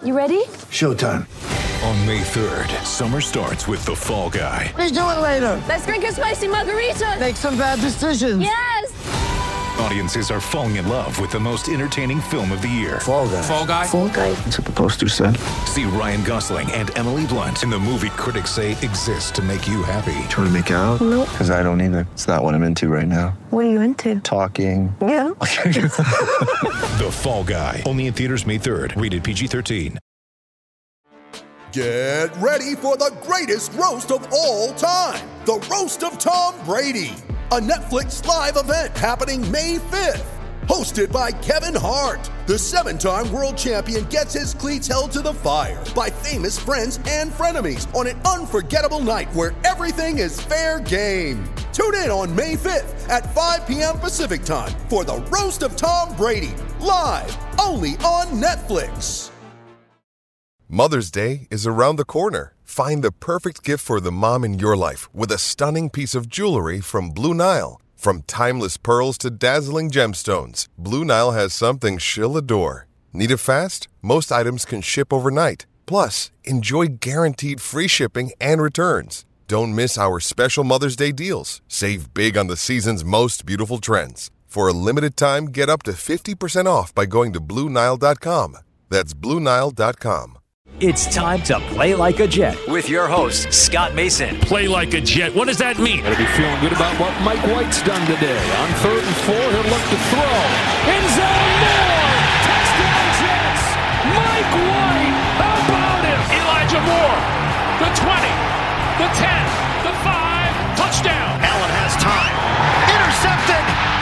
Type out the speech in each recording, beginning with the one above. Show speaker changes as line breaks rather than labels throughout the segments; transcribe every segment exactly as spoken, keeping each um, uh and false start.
You ready?
Showtime.
On May third, summer starts with The Fall Guy.
Let's do it later.
Let's drink a spicy margarita.
Make some bad decisions.
Yes.
Audiences are falling in love with the most entertaining film of the year.
Fall Guy.
Fall Guy.
Fall Guy.
That's what the poster said.
See Ryan Gosling and Emily Blunt in the movie critics say exists to make you happy.
Trying to make it out?
Nope.
Because I don't either. It's not what I'm into right now.
What are you into?
Talking.
Yeah.
The Fall Guy. Only in theaters May third. Rated P G thirteen.
Get ready for the greatest roast of all time. The Roast of Tom Brady. A Netflix live event happening May fifth. Hosted by Kevin Hart. The seven-time world champion gets his cleats held to the fire by famous friends and frenemies on an unforgettable night where everything is fair game. Tune in on May fifth at five p.m. Pacific time for the Roast of Tom Brady. Live only on Netflix.
Mother's Day is around the corner. Find the perfect gift for the mom in your life with a stunning piece of jewelry from Blue Nile. From timeless pearls to dazzling gemstones, Blue Nile has something she'll adore. Need it fast? Most items can ship overnight. Plus, enjoy guaranteed free shipping and returns. Don't miss our special Mother's Day deals. Save big on the season's most beautiful trends. For a limited time, get up to fifty percent off by going to Blue Nile dot com. That's Blue Nile dot com.
It's time to Play Like a Jet with your host, Scott Mason.
Play like a Jet. What does that mean?
Gotta be feeling good about what Mike White's done today. On third and four, he'll look to throw.
End zone, Moore! Touchdown, Jets! Mike White! How about him? Elijah Moore. The twenty, the ten, the five, touchdown.
Allen has time. Intercepted!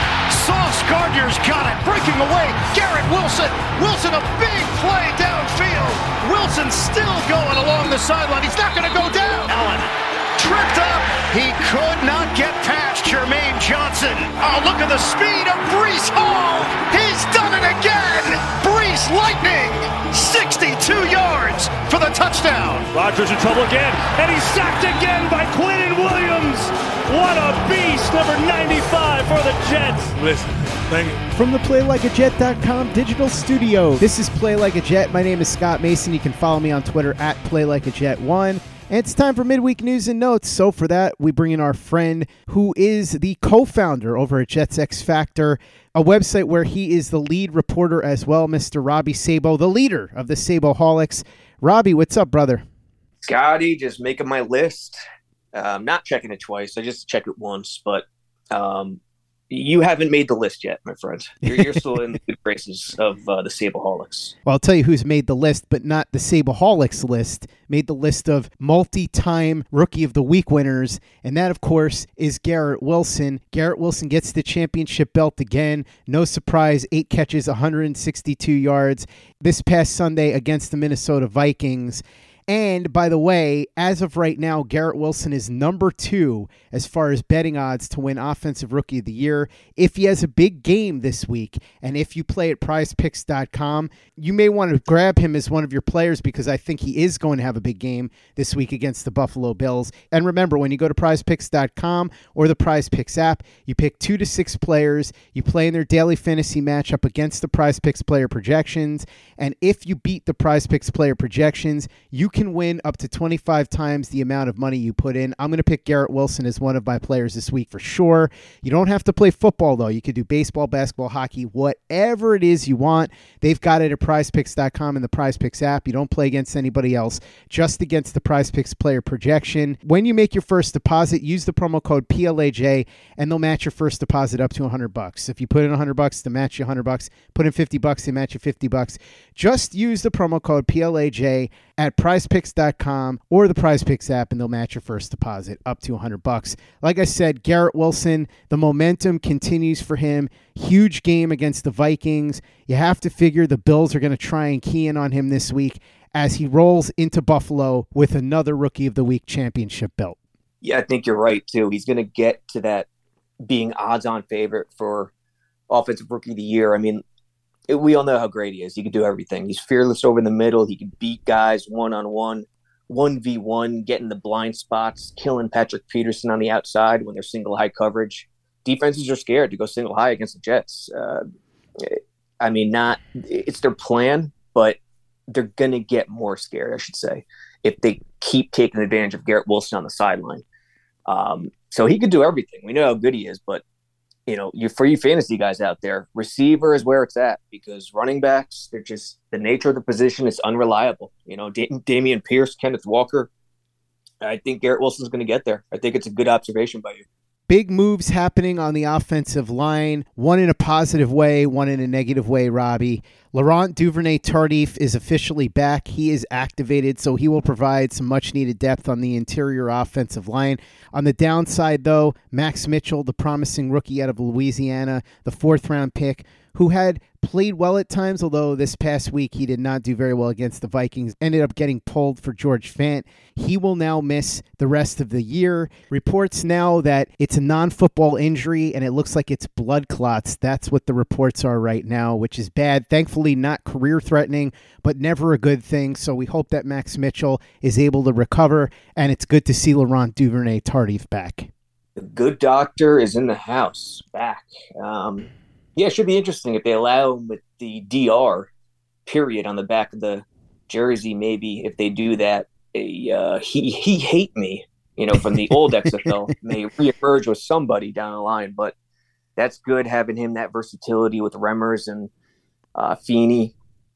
Sauce Gardner's got it. Breaking away. Garrett Wilson. Wilson, a big play downfield. Wilson still going along the sideline. He's not going to go down. Allen tripped up. He could not get past Jermaine Johnson. Oh, look at the speed of Breece Hall. He's done it again. Breece Lightning. sixty-two yards for the touchdown.
Rodgers in trouble again, and he's sacked again by Quinnen Williams. What a beast, number ninety-five for the Jets.
Listen, thank you.
From the play like a jet dot com digital studio, this is Play Like a Jet. My name is Scott Mason. You can follow me on Twitter at Play Like a Jet one. And it's time for midweek news and notes. So for that, we bring in our friend who is the co-founder over at Jets X Factor, a website where he is the lead reporter as well, Mister Robbie Sabo, the leader of the Saboholics. Robbie, what's up, brother?
Scotty, just making my list. Um, not checking it twice. I just checked it once, but um, you haven't made the list yet, my friend. You're, you're still in the good graces of uh, the Saboholics.
Well, I'll tell you who's made the list, but not the Saboholics list. Made the list of multi-time Rookie of the Week winners, and that, of course, is Garrett Wilson. Garrett Wilson gets the championship belt again. No surprise, eight catches, one hundred sixty-two yards this past Sunday against the Minnesota Vikings. And, by the way, as of right now, Garrett Wilson is number two as far as betting odds to win Offensive Rookie of the Year. If he has a big game this week, and if you play at prize picks dot com, you may want to grab him as one of your players because I think he is going to have a big game this week against the Buffalo Bills. And remember, when you go to prize picks dot com or the PrizePicks app, you pick two to six players, you play in their daily fantasy matchup against the PrizePicks player projections, and if you beat the PrizePicks player projections, you can win up to twenty-five times the amount of money you put in. I'm going to pick Garrett Wilson as one of my players this week for sure. You don't have to play football, though. You could do baseball, basketball, hockey, whatever it is you want. They've got it at prize picks dot com and the PrizePicks app. You don't play against anybody else, just against the PrizePicks player projection. When you make your first deposit, use the promo code P L A J, and they'll match your first deposit up to one hundred bucks. If you put in one hundred bucks, they'll match you one hundred bucks. Put in fifty bucks, they match you fifty bucks. Just use the promo code P L A J at prize picks dot com or the PrizePicks app, and they'll match your first deposit up to one hundred bucks. Like I said, Garrett Wilson, the momentum continues for him. Huge game against the Vikings. You have to figure the Bills are going to try and key in on him this week as he rolls into Buffalo with another Rookie of the Week championship belt.
Yeah, I think you're right, too. He's going to get to that being odds-on favorite for Offensive Rookie of the Year. I mean, it, we all know how great he is. He can do everything. He's fearless over the middle. He can beat guys one-on-one, one v one, getting the blind spots, killing Patrick Peterson on the outside when they're single high coverage. Defenses are scared to go single high against the Jets. Uh, I mean, not it's their plan, but they're going to get more scared, I should say, if they keep taking advantage of Garrett Wilson on the sideline. Um, so he could do everything. We know how good he is, but you know, you for you fantasy guys out there, receiver is where it's at because running backs, they're just the nature of the position is unreliable. You know, da- Damian Pierce, Kenneth Walker. I think Garrett Wilson's going to get there. I think it's a good observation by you.
Big moves happening on the offensive line, one in a positive way, one in a negative way, Robbie. Laurent Duvernay-Tardif is officially back. He is activated, so he will provide some much-needed depth on the interior offensive line. On the downside, though, Max Mitchell, the promising rookie out of Louisiana, the fourth-round pick, who had played well at times, although this past week he did not do very well against the Vikings, ended up getting pulled for George Fant. He will now miss the rest of the year. Reports now that it's a non-football injury, and it looks like it's blood clots. That's what the reports are right now, which is bad. Thankfully, not career-threatening, but never a good thing. So we hope that Max Mitchell is able to recover, and it's good to see Laurent Duvernay-Tardif back.
The good doctor is in the house, back. Um Yeah, it should be interesting if they allow him with the D R period on the back of the jersey. Maybe if they do that, a uh, he he hate me, you know, from the old X F L may reemerge with somebody down the line. But that's good having him that versatility with Remmers and uh, Feeney.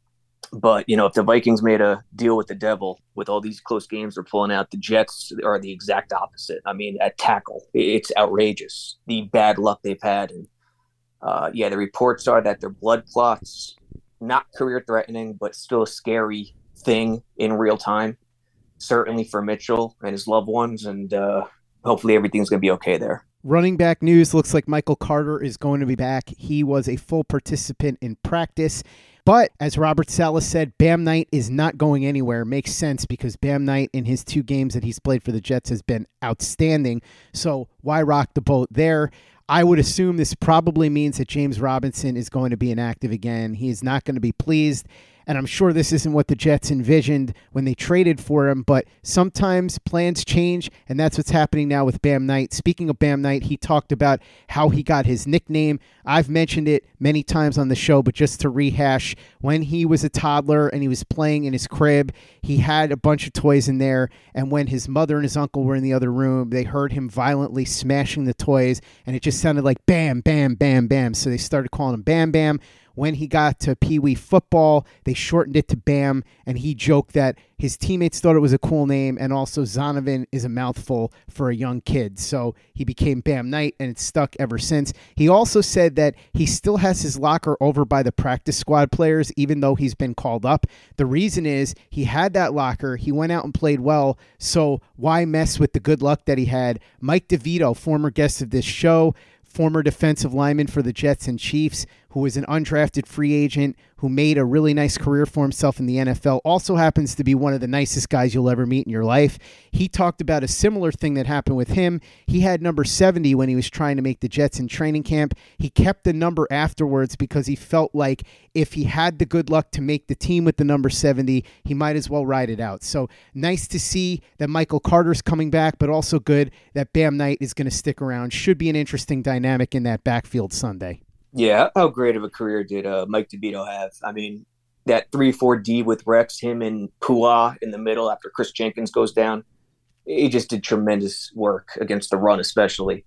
But you know, if the Vikings made a deal with the devil with all these close games they're pulling out, the Jets are the exact opposite. I mean, at tackle, it's outrageous the bad luck they've had. And Uh, yeah, the reports are that they're blood clots, not career-threatening, but still a scary thing in real time, certainly for Mitchell and his loved ones, and uh, hopefully everything's going to be okay there.
Running back news, looks like Michael Carter is going to be back. He was a full participant in practice, but as Robert Saleh said, Bam Knight is not going anywhere. Makes sense because Bam Knight in his two games that he's played for the Jets has been outstanding, so why rock the boat there? I would assume this probably means that James Robinson is going to be inactive again. He is not going to be pleased, and I'm sure this isn't what the Jets envisioned when they traded for him, but sometimes plans change, and that's what's happening now with Bam Knight. Speaking of Bam Knight, he talked about how he got his nickname. I've mentioned it many times on the show, but just to rehash, when he was a toddler and he was playing in his crib, he had a bunch of toys in there, and when his mother and his uncle were in the other room, they heard him violently smashing the toys, and it just sounded like bam, bam, bam, bam, so they started calling him Bam Bam. When he got to Pee Wee football, they shortened it to Bam, and he joked that his teammates thought it was a cool name, and also Zonovan is a mouthful for a young kid. So he became Bam Knight, and it's stuck ever since. He also said that he still has his locker over by the practice squad players, even though he's been called up. The reason is he had that locker, he went out and played well, so why mess with the good luck that he had? Mike DeVito, former guest of this show, former defensive lineman for the Jets and Chiefs, who was an undrafted free agent who made a really nice career for himself in the N F L, also happens to be one of the nicest guys you'll ever meet in your life. He talked about a similar thing that happened with him. He had number seventy when he was trying to make the Jets in training camp. He kept the number afterwards because he felt like if he had the good luck to make the team with the number seventy, he might as well ride it out. So nice to see that Michael Carter's coming back, but also good that Bam Knight is going to stick around. Should be an interesting dynamic in that backfield Sunday.
Yeah, how great of a career did uh, Mike DeVito have? I mean, that three four D with Rex, him and Pua in the middle after Chris Jenkins goes down, he just did tremendous work against the run especially.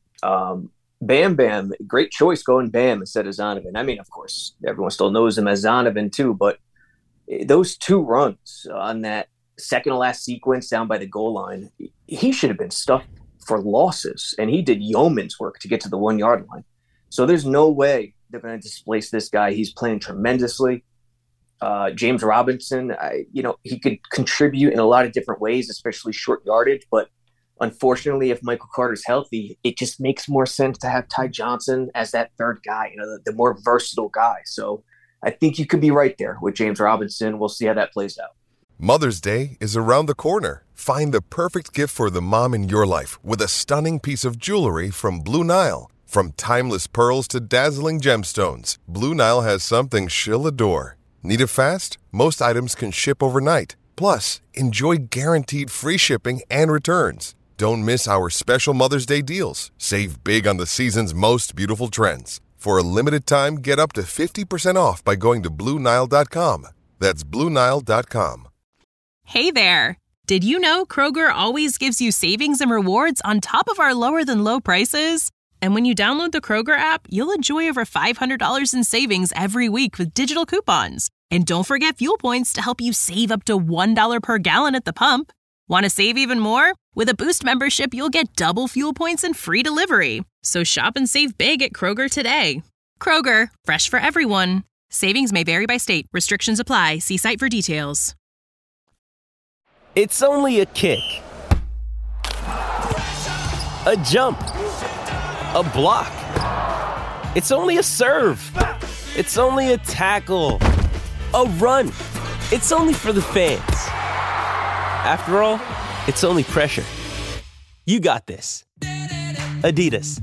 Um, Bam Bam, great choice going Bam instead of Zonovan. I mean, of course, everyone still knows him as Zonovan too, but those two runs on that second-to-last sequence down by the goal line, he should have been stuck for losses, and he did yeoman's work to get to the one-yard line. So there's no way they're going to displace this guy. He's playing tremendously. Uh, James Robinson, I, you know, he could contribute in a lot of different ways, especially short yardage. But unfortunately, if Michael Carter's healthy, it just makes more sense to have Ty Johnson as that third guy, you know, the, the more versatile guy. So I think you could be right there with James Robinson. We'll see how that plays out.
Mother's Day is around the corner. Find the perfect gift for the mom in your life with a stunning piece of jewelry from Blue Nile. From timeless pearls to dazzling gemstones, Blue Nile has something she'll adore. Need it fast? Most items can ship overnight. Plus, enjoy guaranteed free shipping and returns. Don't miss our special Mother's Day deals. Save big on the season's most beautiful trends. For a limited time, get up to fifty percent off by going to Blue Nile dot com. That's Blue Nile dot com.
Hey there. Did you know Kroger always gives you savings and rewards on top of our lower than low prices? And when you download the Kroger app, you'll enjoy over five hundred dollars in savings every week with digital coupons. And don't forget fuel points to help you save up to one dollar per gallon at the pump. Want to save even more? With a Boost membership, you'll get double fuel points and free delivery. So shop and save big at Kroger today. Kroger, fresh for everyone. Savings may vary by state. Restrictions apply. See site for details.
It's only a kick, a jump, a block. It's only a serve. It's only a tackle, a run. It's only for the fans. After all, it's only pressure. You got this. Adidas.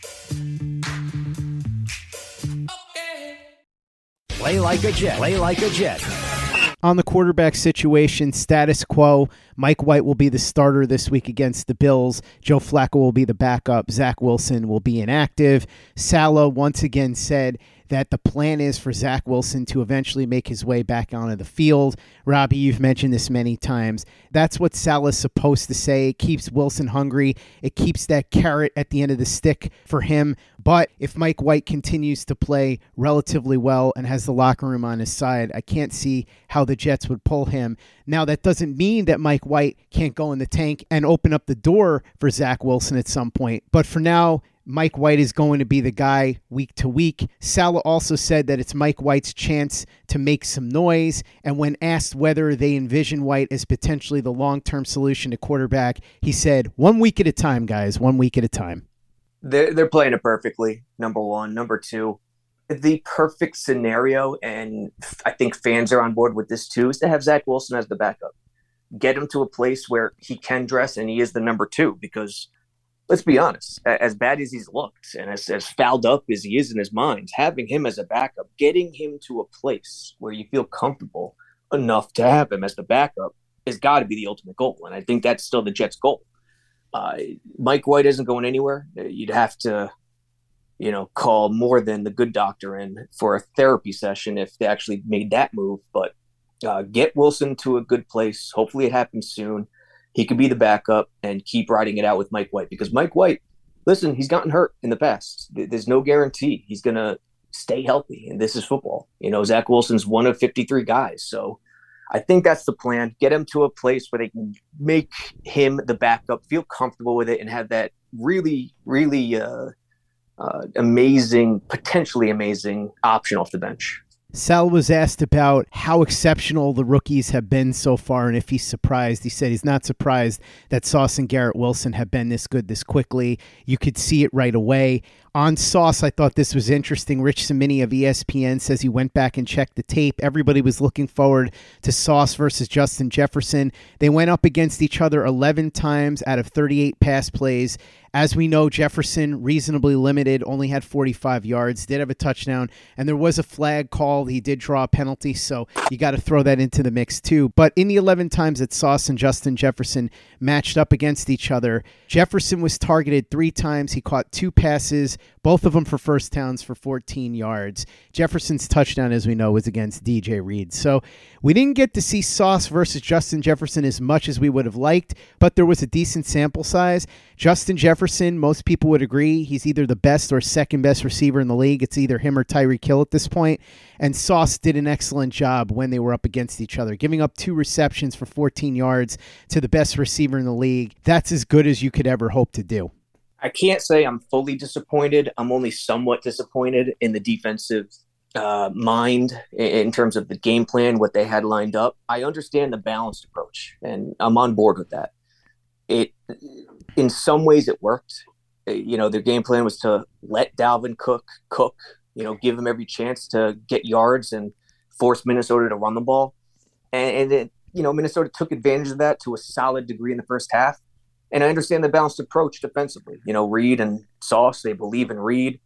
Play like a Jet. Play like a Jet.
On the quarterback situation, status quo. Mike White will be the starter this week against the Bills. Joe Flacco will be the backup. Zach Wilson will be inactive. Saleh once again said that the plan is for Zach Wilson to eventually make his way back onto the field. Robbie, you've mentioned this many times. That's what Saleh's supposed to say. It keeps Wilson hungry. It keeps that carrot at the end of the stick for him. But if Mike White continues to play relatively well and has the locker room on his side, I can't see how the Jets would pull him. Now, that doesn't mean that Mike White can't go in the tank and open up the door for Zach Wilson at some point. But for now, Mike White is going to be the guy week to week. Saleh also said that it's Mike White's chance to make some noise. And when asked whether they envision White as potentially the long-term solution to quarterback, he said, one week at a time, guys, one week at a time.
They're, they're playing it perfectly, number one. Number two, the perfect scenario, and I think fans are on board with this too, is to have Zach Wilson as the backup. Get him to a place where he can dress and he is the number two, because let's be honest, as bad as he's looked and as, as fouled up as he is in his mind, having him as a backup, getting him to a place where you feel comfortable enough to have him as the backup has got to be the ultimate goal. And I think that's still the Jets' goal. Uh, Mike White isn't going anywhere. You'd have to, you know, call more than the good doctor in for a therapy session if they actually made that move. But uh, get Wilson to a good place. Hopefully it happens soon. He could be the backup and keep riding it out with Mike White, because Mike White, listen, he's gotten hurt in the past. There's no guarantee he's going to stay healthy, and this is football. You know, Zach Wilson's one of fifty-three guys. So I think that's the plan. Get him to a place where they can make him the backup, feel comfortable with it, and have that really, really uh, uh, amazing, potentially amazing option off the bench.
Sal was asked about how exceptional the rookies have been so far and if he's surprised. He said he's not surprised that Sauce and Garrett Wilson have been this good this quickly. You could see it right away. On Sauce, I thought this was interesting. Rich Cimini of E S P N says he went back and checked the tape. Everybody was looking forward to Sauce versus Justin Jefferson. They went up against each other eleven times out of thirty-eight pass plays. As we know, Jefferson, reasonably limited, only had forty-five yards, did have a touchdown, and there was a flag called. He did draw a penalty, so you got to throw that into the mix too. But in the eleven times that Sauce and Justin Jefferson matched up against each other, Jefferson was targeted three times. He caught two passes, both of them for first downs for fourteen yards. Jefferson's touchdown, as we know, was against D J Reed. So we didn't get to see Sauce versus Justin Jefferson as much as we would have liked, but there was a decent sample size. Justin Jefferson, most people would agree, he's either the best or second best receiver in the league. It's either him or Tyreek Hill at this point. And Sauce did an excellent job when they were up against each other, giving up two receptions for fourteen yards to the best receiver in the league. That's as good as you could ever hope to do.
I can't say I'm fully disappointed. I'm only somewhat disappointed in the defensive uh, mind in terms of the game plan, what they had lined up. I understand the balanced approach, and I'm on board with that. It, in some ways, it worked. You know, their game plan was to let Dalvin Cook cook, you know, give him every chance to get yards and force Minnesota to run the ball. And, and it, you know, Minnesota took advantage of that to a solid degree in the first half. And I understand the balanced approach defensively. You know, Reed and Sauce, they believe in Reed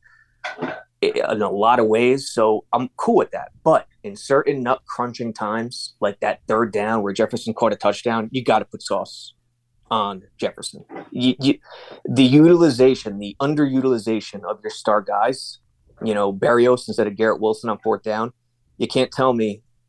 in a lot of ways. So I'm cool with that. But in certain nut crunching times, like that third down where Jefferson caught a touchdown, you got to put Sauce on Jefferson. You, you, the utilization, the underutilization of your star guys, you know, Berrios instead of Garrett Wilson on fourth down, you can't tell me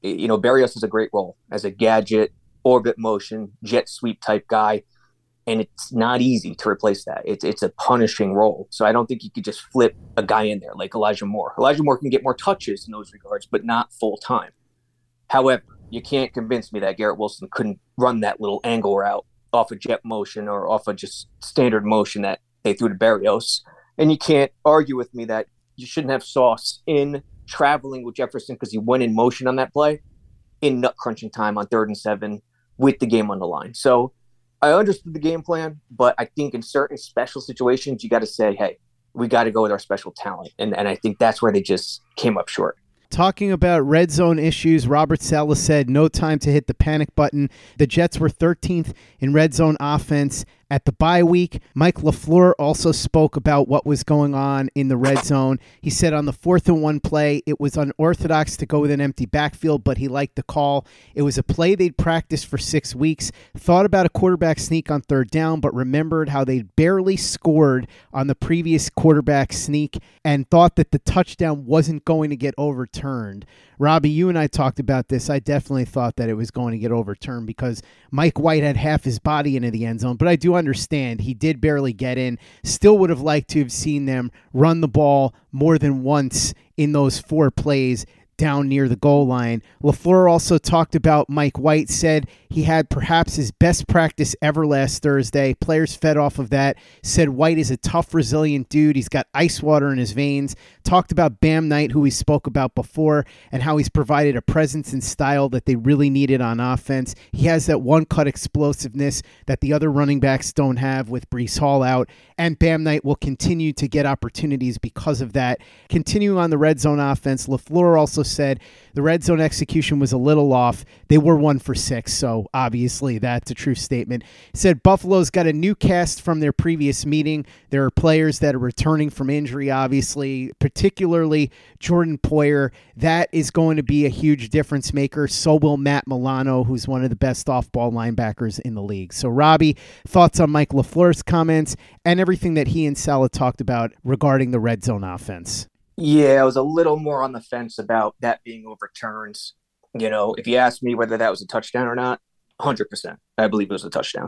You know, Berrios has a great role as a gadget, orbit motion, jet sweep type guy. And it's not easy to replace that. It's it's a punishing role. So I don't think you could just flip a guy in there like Elijah Moore. Elijah Moore can get more touches in those regards, but not full time. However, you can't convince me that Garrett Wilson couldn't run that little angle route off of jet motion or off of just standard motion that they threw to Berrios. And you can't argue with me that you shouldn't have Sauce in traveling with Jefferson because he went in motion on that play in nut crunching time on third and seven with the game on the line. So I understood the game plan, but I think in certain special situations, you got to say, hey, we got to go with our special talent. And, and I think that's where they just came up short.
Talking about red zone issues, Robert Saleh said no time to hit the panic button. The Jets were thirteenth in red zone offense at the bye week. Mike LaFleur also spoke about what was going on in the red zone. He said on the fourth and one play, it was unorthodox to go with an empty backfield, but he liked the call. It was a play they'd practiced for six weeks, thought about a quarterback sneak on third down, but remembered how they'd barely scored on the previous quarterback sneak and thought that the touchdown wasn't going to get overturned. Robbie, you and I talked about this. I definitely thought that it was going to get overturned because Mike White had half his body into the end zone, but I do understand he did barely get in. Still would have liked to have seen them run the ball more than once in those four plays down near the goal line. LaFleur also talked about Mike White, said he had perhaps his best practice ever last Thursday. Players fed off of that, said White is a tough, resilient dude. He's got ice water in his veins. Talked about Bam Knight, who we spoke about before, and how he's provided a presence and style that they really needed on offense. He has that one-cut explosiveness that the other running backs don't have with Breece Hall out, and Bam Knight will continue to get opportunities because of that. Continuing on the red zone offense, LaFleur also said the red zone execution was a little off. They were one for six, so obviously that's a true statement. He said Buffalo's got a new cast from their previous meeting. There are players that are returning from injury, obviously, particularly Jordan Poyer. That is going to be a huge difference maker. So will Matt Milano, who's one of the best off-ball linebackers in the league. So, Robbie, thoughts on Mike LaFleur's comments and everything that he and Saleh talked about regarding the red zone offense?
Yeah, I was a little more on the fence about that being overturned. You know, if you asked me whether that was a touchdown or not, one hundred percent. I believe it was a touchdown.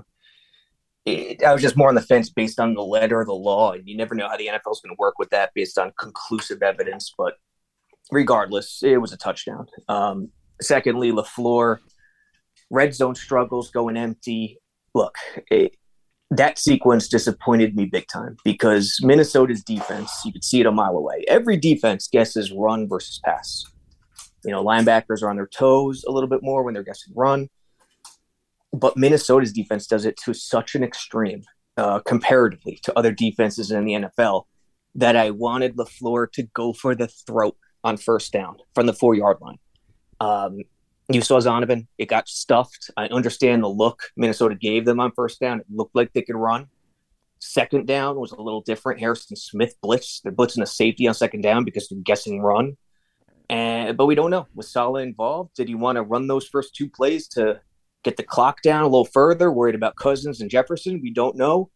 It, I was just more on the fence based on the letter of the law, and you never know how the N F L is going to work with that based on conclusive evidence. But regardless, it was a touchdown. Um, secondly, LaFleur, red zone struggles, going empty. Look, it, that sequence disappointed me big time because Minnesota's defense, you could see it a mile away. Every defense guesses run versus pass. You know, linebackers are on their toes a little bit more when they're guessing run. But Minnesota's defense does it to such an extreme uh, comparatively to other defenses in the N F L that I wanted LaFleur to go for the throat on first down from the four-yard line. Um, You saw Zonovan. It got stuffed. I understand the look Minnesota gave them on first down. It looked like they could run. Second down was a little different. Harrison Smith blitz. They're blitzing a safety on second down because they're guessing run. And but we don't know. Was Saleh involved? Did he want to run those first two plays to get the clock down a little further? Worried about Cousins and Jefferson? We don't know.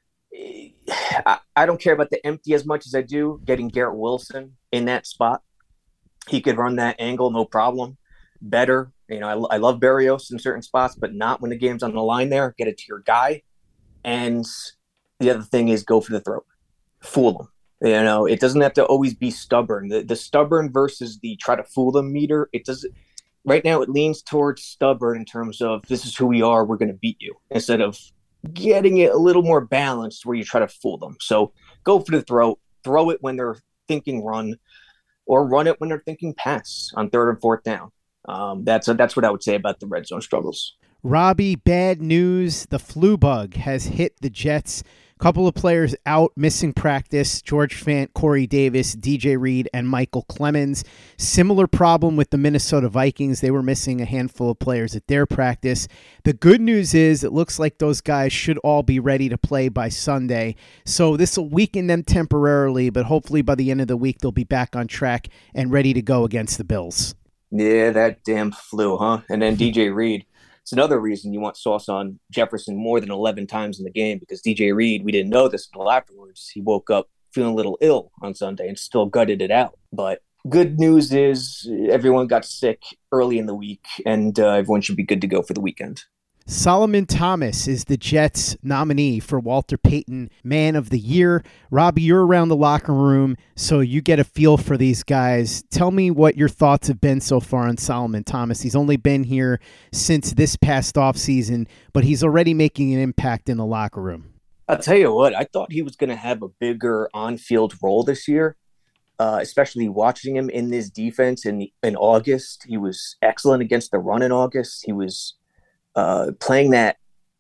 I, I don't care about the empty as much as I do getting Garrett Wilson in that spot. He could run that angle, no problem. Better, you know, I, I love Berrios in certain spots, but not when the game's on the line there. Get it to your guy. And the other thing is go for the throat. Fool them. You know, it doesn't have to always be stubborn. The, the stubborn versus the try to fool them meter, it doesn't. Right now, it leans towards stubborn in terms of this is who we are, we're going to beat you, instead of getting it a little more balanced where you try to fool them. So go for the throat. Throw it when they're thinking run, or run it when they're thinking pass on third and fourth down. Um, that's that's what I would say about the red zone struggles.
Robbie, bad news. The flu bug has hit the Jets. A couple of players out, missing practice. George Fant, Corey Davis, D J Reed, and Michael Clemens. Similar problem with the Minnesota Vikings. They were missing a handful of players at their practice. The good news is it looks like those guys should all be ready to play by Sunday. So this will weaken them temporarily, but hopefully by the end of the week they'll be back on track and ready to go against the Bills.
Yeah, that damn flu, huh? And then D J Reed. It's another reason you want Sauce on Jefferson more than eleven times in the game, because D J Reed, we didn't know this until afterwards. He woke up feeling a little ill on Sunday and still gutted it out. But good news is everyone got sick early in the week, and uh, everyone should be good to go for the weekend.
Solomon Thomas is the Jets nominee for Walter Payton Man of the Year. Robbie, you're around the locker room, so you get a feel for these guys. Tell me what your thoughts have been so far on Solomon Thomas. He's only been here since this past offseason, but he's already making an impact in the locker room.
I'll tell you what, I thought he was going to have a bigger on-field role this year, uh, especially watching him in this defense in, in August. He was excellent against the run in August. He was Uh, playing that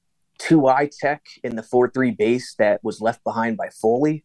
two-eye tech in the four three base that was left behind by Foley.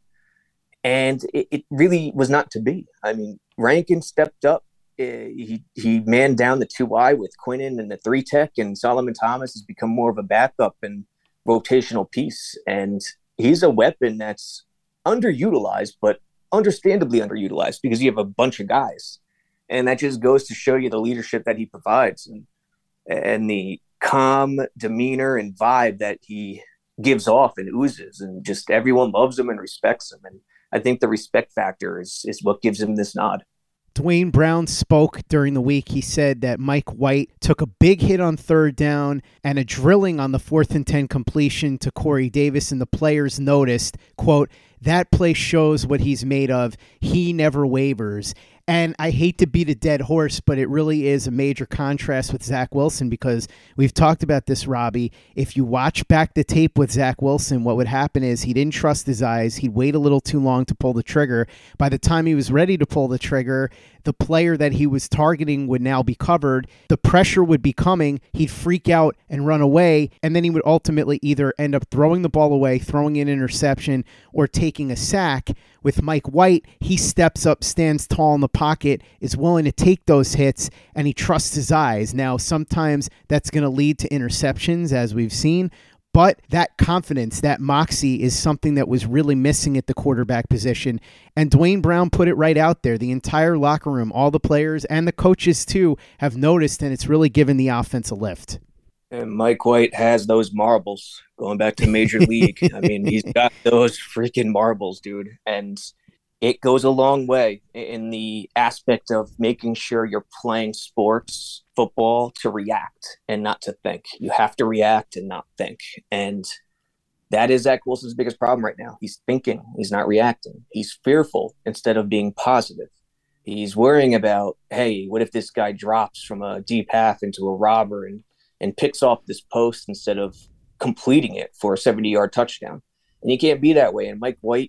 And it, it really was not to be. I mean, Rankin stepped up. Uh, he he manned down the two-eye with Quinnen and the three-tech, and Solomon Thomas has become more of a backup and rotational piece. And he's a weapon that's underutilized, but understandably underutilized because you have a bunch of guys. And that just goes to show you the leadership that he provides and, and the calm demeanor and vibe that he gives off and oozes, and just everyone loves him and respects him. And I think the respect factor is is what gives him this nod.
Dwayne Brown spoke during the week. He said that Mike White took a big hit on third down and a drilling on the fourth and ten completion to Corey Davis, and the players noticed, quote, "That play shows what he's made of. He never wavers." And I hate to beat a dead horse, but it really is a major contrast with Zach Wilson, because we've talked about this, Robbie. If you watch back the tape with Zach Wilson, what would happen is he didn't trust his eyes. He'd wait a little too long to pull the trigger. By the time he was ready to pull the trigger, the player that he was targeting would now be covered. The pressure would be coming. He'd freak out and run away, and then he would ultimately either end up throwing the ball away, throwing an interception, or taking a sack. With Mike White, he steps up, stands tall in the pocket, is willing to take those hits, and he trusts his eyes. Now, sometimes that's going to lead to interceptions, as we've seen, but that confidence, that moxie is something that was really missing at the quarterback position. And Dwayne Brown put it right out there. The entire locker room, all the players and the coaches too, have noticed, and it's really given the offense a lift.
And Mike White has those marbles going back to Major League. I mean, he's got those freaking marbles, dude. And it goes a long way in the aspect of making sure you're playing sports, football, to react and not to think. You have to react and not think. And that is Zach Wilson's biggest problem right now. He's thinking. He's not reacting. He's fearful instead of being positive. He's worrying about, hey, what if this guy drops from a deep half into a robber and and picks off this post instead of completing it for a seventy-yard touchdown. And you can't be that way. And Mike White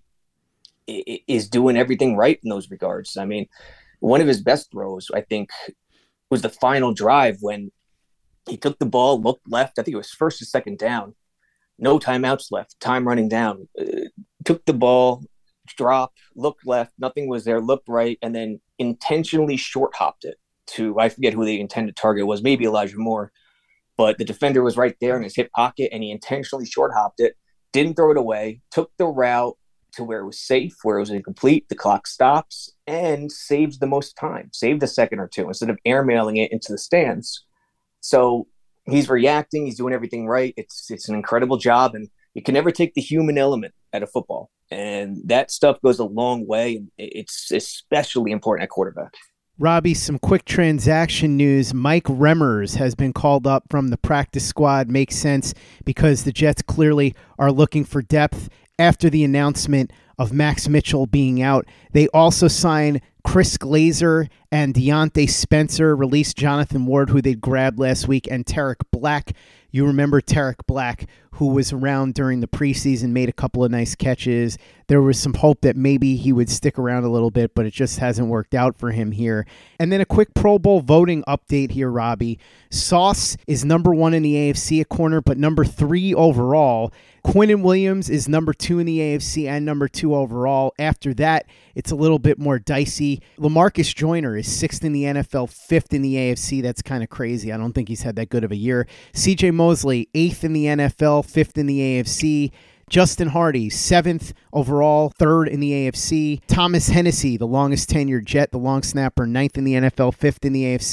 is doing everything right in those regards. I mean, one of his best throws, I think, was the final drive when he took the ball, looked left. I think it was first or second down. No timeouts left, time running down. Uh, took the ball, dropped, looked left, nothing was there, looked right, and then intentionally short-hopped it to, I forget who the intended target was, maybe Elijah Moore. But the defender was right there in his hip pocket, and he intentionally short-hopped it, didn't throw it away, took the route to where it was safe, where it was incomplete, the clock stops, and saves the most time, saved a second or two, instead of airmailing it into the stands. So he's reacting, he's doing everything right. It's it's an incredible job, and you can never take the human element out of football. And that stuff goes a long way, and it's especially important at quarterback.
Robbie, some quick transaction news. Mike Remmers has been called up from the practice squad. Makes sense because the Jets clearly are looking for depth after the announcement of Max Mitchell being out. They also signed Chris Glazer and Deontay Spencer, released Jonathan Ward, who they grabbed last week, and Tarek Black. You remember Tarek Black, who was around during the preseason, made a couple of nice catches. There was some hope that maybe he would stick around a little bit, but it just hasn't worked out for him here. And then a quick Pro Bowl voting update here, Robbie. Sauce is number one in the A F C at corner, but number three overall. Quinnen Williams is number two in the A F C and number two overall. After that, it's a little bit more dicey. LaMarcus Joyner is sixth in the N F L, fifth in the A F C. That's kind of crazy. I don't think he's had that good of a year. C J Mosley, eighth in the N F L, fifth in the A F C. Justin Hardy, seventh overall, third in the A F C. Thomas Hennessy, the longest tenured Jet, the long snapper, ninth in the N F L, fifth in the A F C.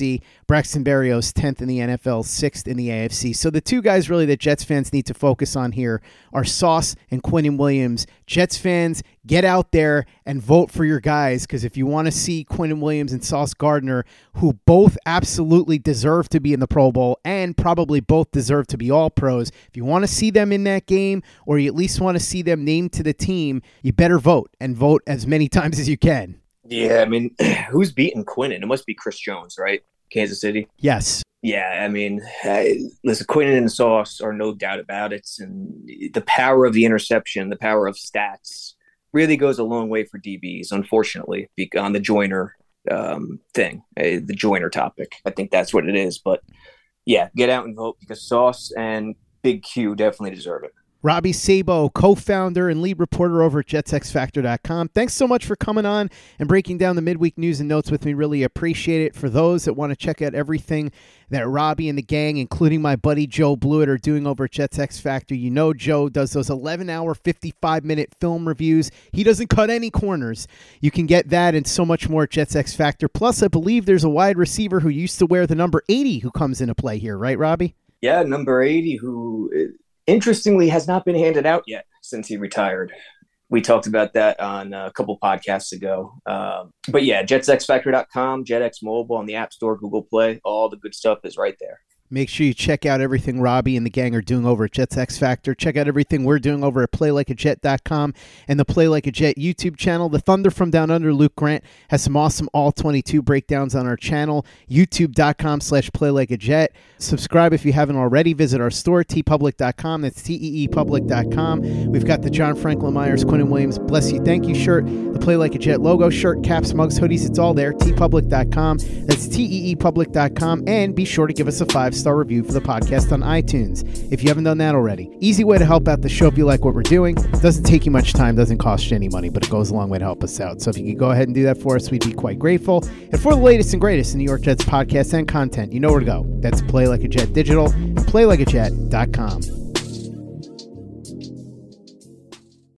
Braxton Berrios, tenth in the N F L, sixth in the A F C. So the two guys really that Jets fans need to focus on here are Sauce and Quinnen Williams. Jets fans, get out there and vote for your guys, because if you want to see Quinnen Williams and Sauce Gardner, who both absolutely deserve to be in the Pro Bowl and probably both deserve to be all pros, if you want to see them in that game, or you at least want to see them named to the team, you better vote, and vote as many times as you can.
Yeah, I mean, who's beating Quinnen? It must be Chris Jones, right? Kansas City?
Yes.
Yeah, I mean, I, listen, Quinnen and Sauce are no doubt about it. And the power of the interception, the power of stats really goes a long way for D Bs, unfortunately, on the Joyner um, thing, uh, the Joyner topic. I think that's what it is. But yeah, get out and vote, because Sauce and Big Q definitely deserve it.
Robbie Sabo, co-founder and lead reporter over at Jets X Factor dot com. Thanks so much for coming on and breaking down the midweek news and notes with me. Really appreciate it. For those that want to check out everything that Robbie and the gang, including my buddy Joe Blewett, are doing over at Jets X Factor, you know Joe does those eleven-hour, fifty-five-minute film reviews. He doesn't cut any corners. You can get that and so much more at Jets X Factor. Plus, I believe there's a wide receiver who used to wear the number eighty who comes into play here, right, Robbie?
Yeah, number eighty, who interestingly has not been handed out yet since he retired. We talked about that on a couple podcasts ago. Um, but yeah, Jets X Factor dot com, JetX Mobile on the App Store, Google Play, all the good stuff is right there.
Make sure you check out everything Robbie and the gang are doing over at Jets X Factor. Check out everything we're doing over at play like a jet dot com and the Play Like a Jet YouTube channel. The Thunder from Down Under, Luke Grant, has some awesome all twenty-two breakdowns on our channel, youtube dot com slash play like a jet. Subscribe if you haven't already. Visit our store, tee public dot com. That's T E E public dot com. We've got the John Franklin Myers, Quinnen Williams, Bless You, Thank You shirt, the Play Like a Jet logo, shirt, caps, mugs, hoodies. It's all there, tee public dot com. That's T E E public dot com. And be sure to give us a five-star review for the podcast on iTunes if you haven't done that already. Easy way to help out the show if you like what we're doing. Doesn't take you much time, doesn't cost you any money, but it goes a long way to help us out. So if you could go ahead and do that for us, we'd be quite grateful. And for the latest and greatest in New York Jets podcasts and content, you know where to go. That's Play Like a Jet Digital and play like a jet dot com.